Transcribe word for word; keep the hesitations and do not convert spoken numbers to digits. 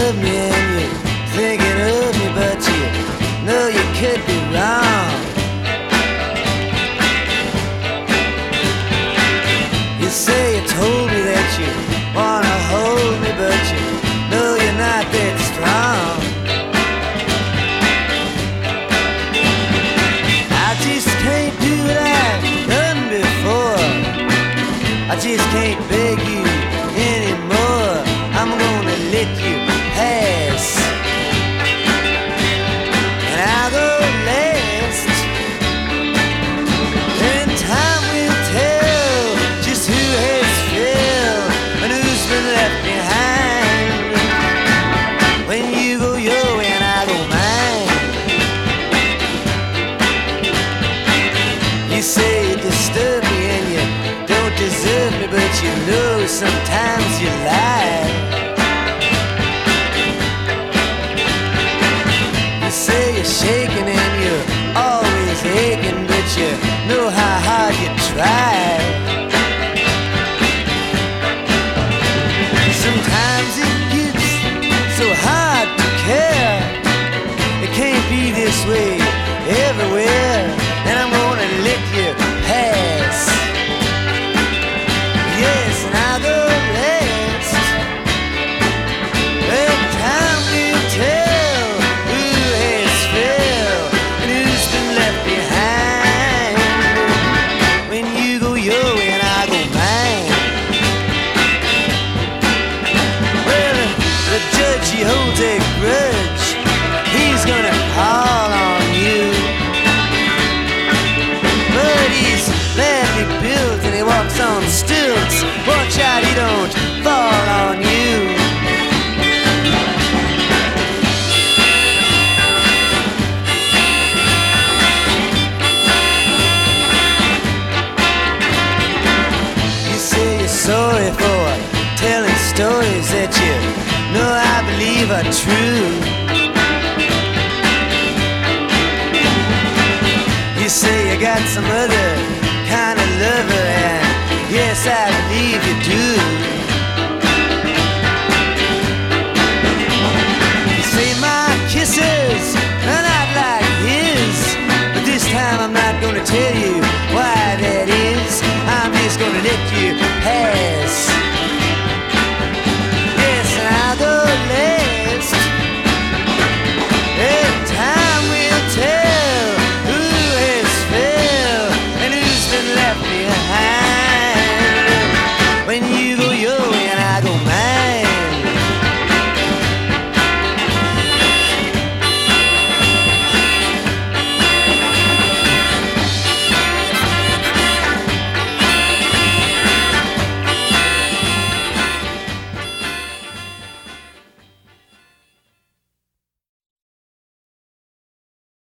love me and you're thinking of me, but you know you could be wrong. You say you told me that you wanna hold me, but you know you're not that strong. I just can't do what I've done before. I just can't beg you anymore. I'm gonna let you pass, and I'll go last. And time will tell just who has failed and who's been left behind. When you go your way and I go mine. You say you disturb me and you don't deserve me, but you know sometimes you lie. You say you're shaking and you're always aching, but you know how hard you try. Sometimes it gets so hard to care. It can't be this way everywhere, and I'm gonna let you pass. Yes, and I'll go last. But time will tell who has failed and who's been left behind. When you go your way and I go mine. Well, the judge, he holds a grudge. He's gonna call on you. But he's badly built and he walks on stilts. Watch out he don't fall on you. You say you're sorry for telling stories that you know I believe are true. You say you got some other kind of lover, and yes, I believe you do. You say my kisses are not like his, but this time I'm not gonna tell you